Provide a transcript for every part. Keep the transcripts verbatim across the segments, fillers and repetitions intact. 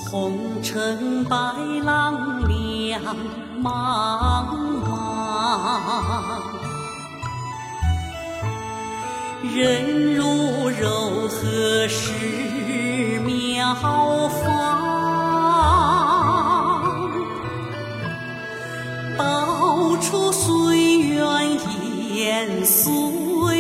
红尘白浪两茫茫，人如柔和是妙方，道出岁月延岁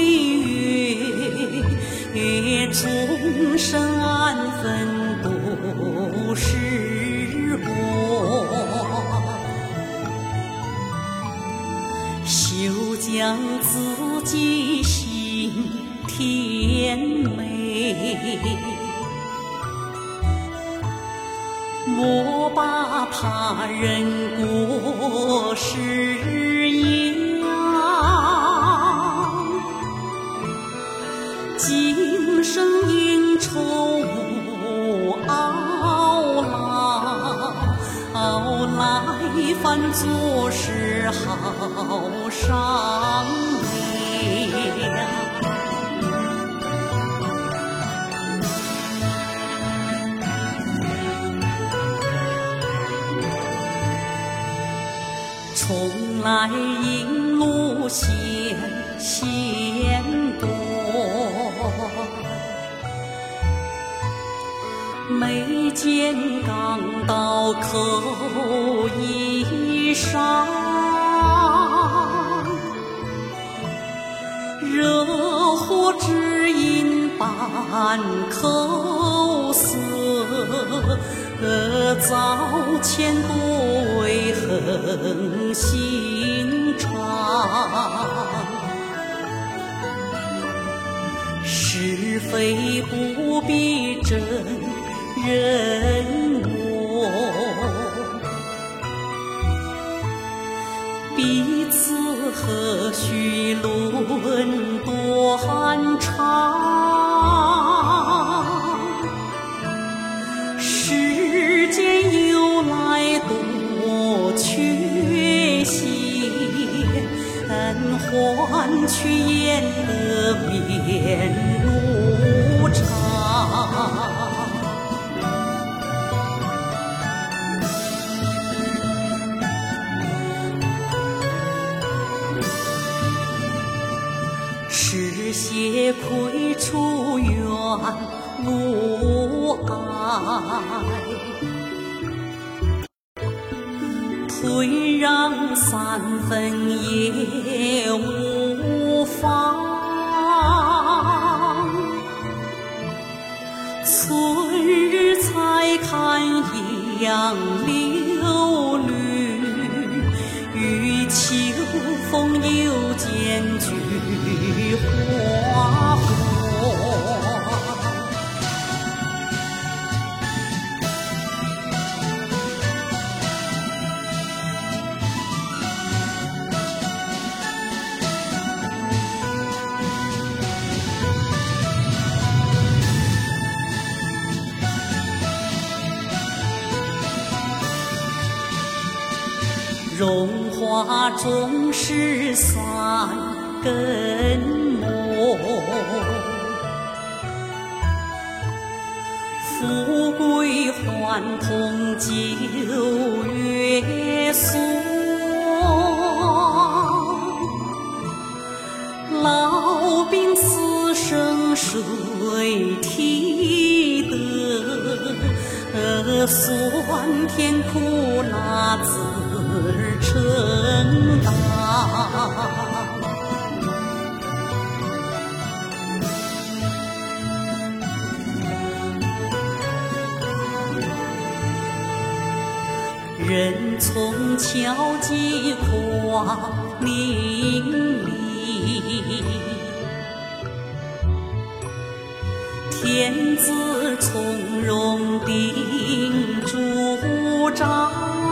月，终身安分不是我，休将自己心甜美，莫把他人过失扬，今生应酬无懊恼，来犯做事好商量。从来引路险险多，没见钢刀口衣裳，惹祸只因半口舌，早前不为恒心肠，是非不必真人我，彼此何须论断肠，世间由来多缺陷，换取颜得面无常。赤血亏出缘无爱，退让三分也无妨，春日才看杨柳绿，与秋风又见菊花火。荣华终是三更末，富贵换同九月霜，老病死生谁替得？酸甜苦辣自承担，人从巧计夸伶俐，天子从容定主张，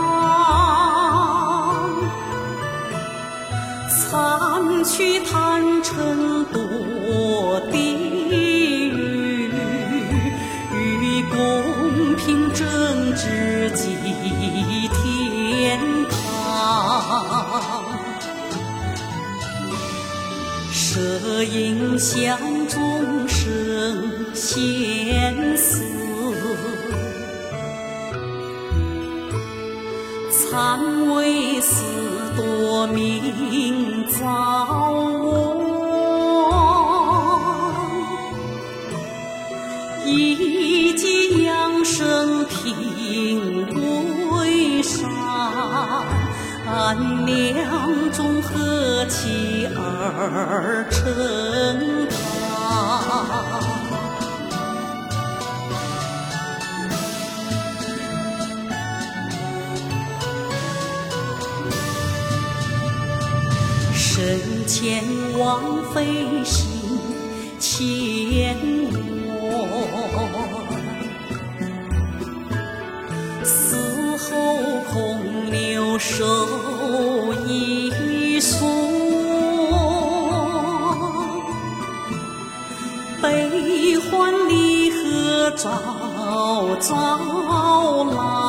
残去贪嗔多地狱，与公平正直济天堂，摄影相众生闲思， 残为四夺明早亡，一骑扬声平归山，两中和气而成堂。身前枉费心牵我，死后空留守一所。悲欢离合朝朝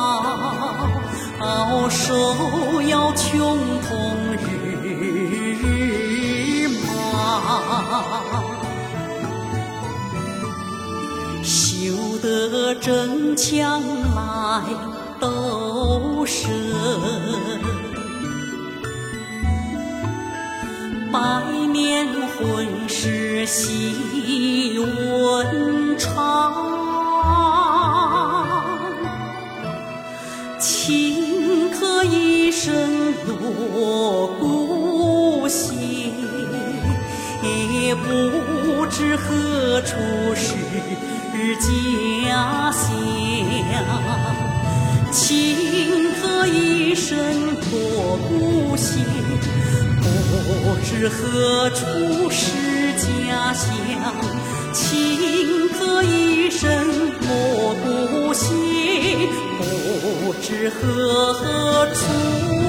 老，手要穷通日麻，修得真强来斗神，百年混世习文长，顷刻一生落孤血，不知何处是家乡。顷刻一生落孤血，不知何处是家乡。顷刻一生落孤血，不知何处